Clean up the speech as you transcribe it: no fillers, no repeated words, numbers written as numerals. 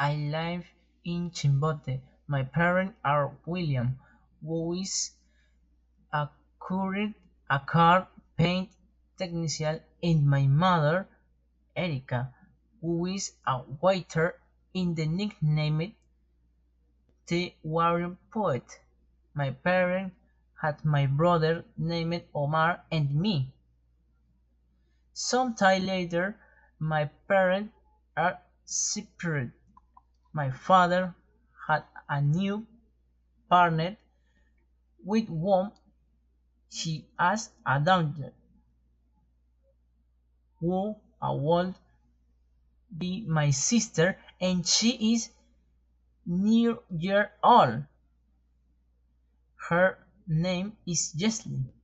I live in Chimbote. My parents are William, who is a current a car paint technician, and my mother, Erica, who is a waiter in the nicknamed The Warrior Poet. My parents had my brother named Omar and me. Some time later, my parents are separated. My father had a new partner with whom he has a daughter, who would be my sister, and she is 9 years old. Her name is Jessie.